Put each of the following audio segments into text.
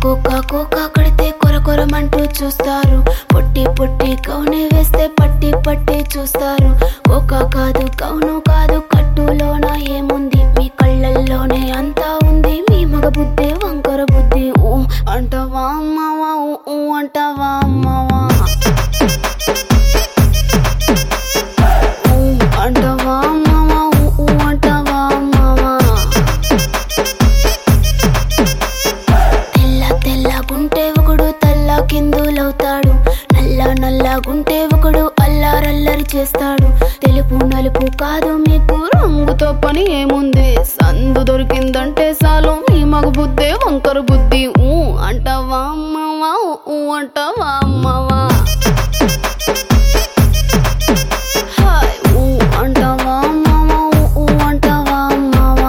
Cocoa కడితే కొరకొరమంటూ చూస్తారు. పొట్టి పొట్టి కౌని వేస్తే పట్టి పట్టి చూస్తారు. కోకా కాదు కౌను కాదు కట్టులోన ఏముంది, మీ కళ్ళల్లోనే అంతా ఉంది. మీ మగ బుద్ధి వంకర బుద్ధి. ఊ అంటావా అమ్మవా, ఊ అంటావా అమ్మవా, ఊ అంటావా అమ్మవా, ఊ అంటావా అమ్మవా. తెల్లగుంటే ఒకడు తల్ల కిందులవుతాడు, నల్లగుంటే ఒకడు అల్లారల్లరి చేస్తాడు. తెలుపు నలుపు కాదు మీకు రంగుతో పని ఏముంది, సందు దొరికిందంటే చాలు మీ మగ బుద్ధే వంకర బుద్ధి. ఊ అంటావా అమ్మవా, ఊ అంటావా అమ్మవా, హాయ్ ఊ అంటావా అమ్మవా, ఊ అంటావా అమ్మవా.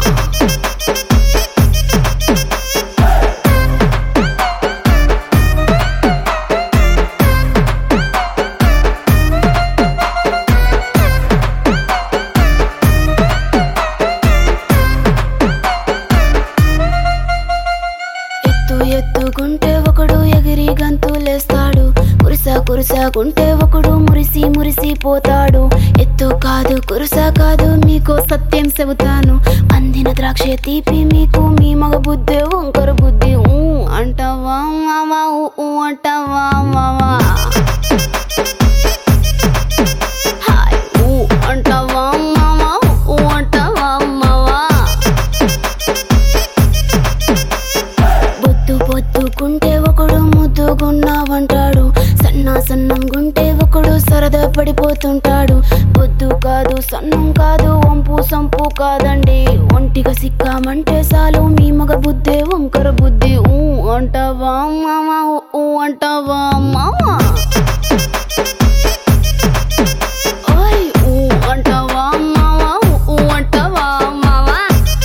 ఎత్తుగుంటే ఒకడు ఎగిరి గంతులేస్తాడు, కురుసాగుంటే ఒకడు మురిసి పోతాడు. ఎత్తు కాదు కురుస కాదు మీకో సత్యం చెబుతాను, అందిన ద్రాక్ష తీపి మీకు మీ మగ బుద్ధి వంకర బుద్ధి. ఊ అంటావా మావా, ఊ అంటావా మావా, హాయ్ ఊ అంటావా మావా, ఊ అంటావా మావా. బొద్దుకుంటే ఒకడు ముద్దుగున్నావంటాడు, సన్నంగుంటే ఒకడు సరదా పడిపోతుంటాడు. బొద్దు కాదు సన్నం కాదు వంపు సంపు కాదండి, ఒంటిగా సిక్కామంటే చాలు మీ మగ బుద్ధే వంకర బుద్ధి. ఊ అంటావా మామా, ఊ అంటావా మామా, ఓయ్ ఊ అంటావా మామా, ఊ అంటావా మామా.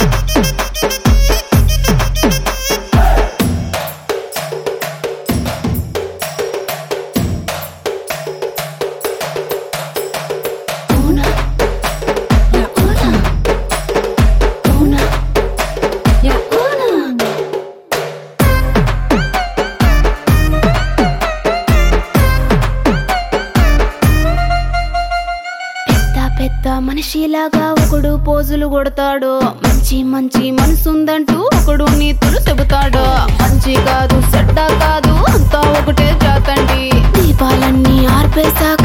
పెద్ద మనిషిలాగా ఒకడు పోజులు కొడతాడు, మంచి మనసుందంటూ ఒకడు నీతులు చెబుతాడు. మంచి కాదు చెడ్డ కాదు అంతా ఒకటే జాతండి, దీపాలన్నీ ఆర్పేశాక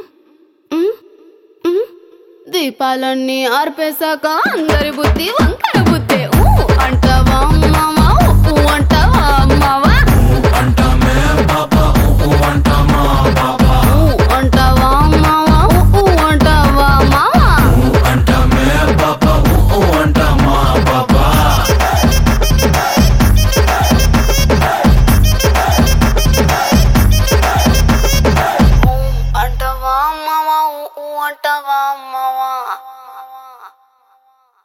దీపాలన్నీ ఆర్పేశాక అందరి బుద్ధి వంకర.